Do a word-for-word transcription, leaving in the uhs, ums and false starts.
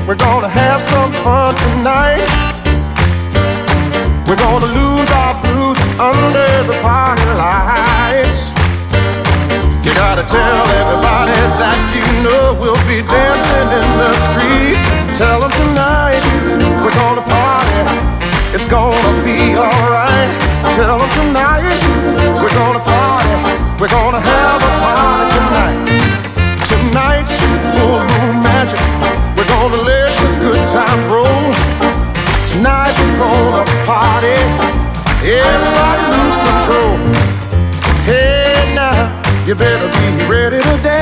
We're gonna have some fun tonight. We're gonna lose our blues under the party lights. You gotta tell everybody that you know we'll be dancing in the streets. Tell them tonight we're gonna party. It's gonna be alright. Tell them tonight we're gonna party. We're gonna have a party tonight. Tonight's full moon magic. We're gonna let the good times roll. Tonight we're gonna party. Everybody lose control. Hey now, you better be ready to dance.